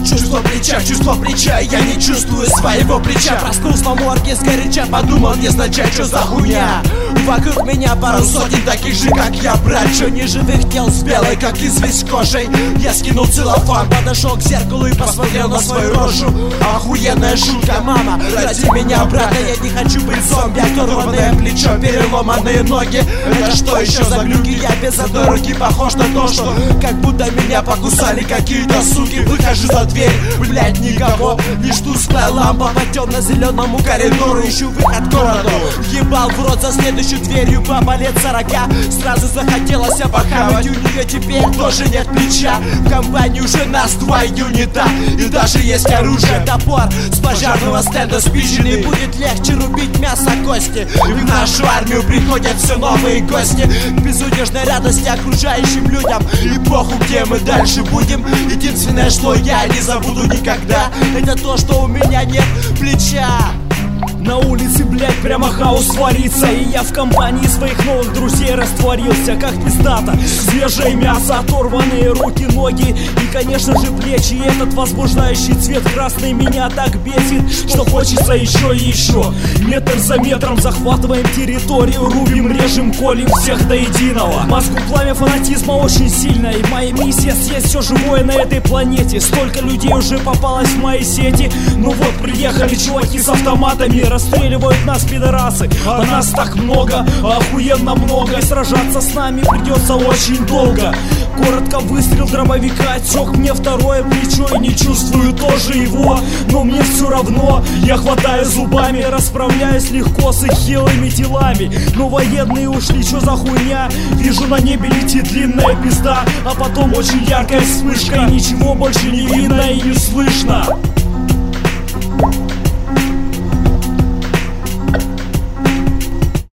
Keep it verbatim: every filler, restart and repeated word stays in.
Чувство плеча, чувство плеча, я не чувствую своего плеча. Проснулся в морге сгоряча, подумал незначай, что за хуйня. Вокруг меня пару сотен таких же, как я, брат. Что неживых тел с белой, как известь кожей. Я скинул целлофан, подошел к зеркалу и посмотрел на свою рожу. Охуенная шутка, мама, ради меня, брата. Я не хочу быть зомби, оторванное плечо, переломанные ноги. Это что еще за глюки? Я без одной руки похож на то, что как будто меня покусали какие-то суки. Выхожу за дверь, блять, никого. Лишь тусклая лампа по темно-зеленому коридору. Ищу выход к городу. Ебал в рот за следующей дверью баба лет сорока. Сразу захотелось обохавать. У нее теперь тоже нет плеча. В компании уже нас два юнита. И даже есть оружие, топор с пожарного стенда спиченный. Будет легче рубить мясо, кости. И в нашу армию приходят все новые гости. К безудержной радости окружающим людям. И похуй, где мы дальше будем. Единственное, что я не забуду никогда, это то, что у меня нет плеча. На улице, блять, прямо хаос творится. И я в компании своих новых друзей растворился, как пиздата. Свежее мясо, оторванные руки, ноги и, конечно же, плечи. И этот возбуждающий цвет красный меня так бесит, что хочется еще и еще. Метр за метром захватываем территорию, рубим, режем, колем всех до единого. Мозгу пламя фанатизма очень сильно, и моя миссия съесть все живое на этой планете. Столько людей уже попалось в мои сети. Ну вот, приехали чуваки с автоматами, расстреливают нас пидорасы. А нас так много, охуенно много. И сражаться с нами придется очень долго. Коротко выстрел дробовика отсек мне второе плечо. И не чувствую тоже его, но мне все равно. Я хватаю зубами, расправляюсь легко с их хилыми телами. Но военные ушли, что за хуйня? Вижу, на небе летит длинная пизда, а потом очень яркая вспышка. И ничего больше не видно и не слышно.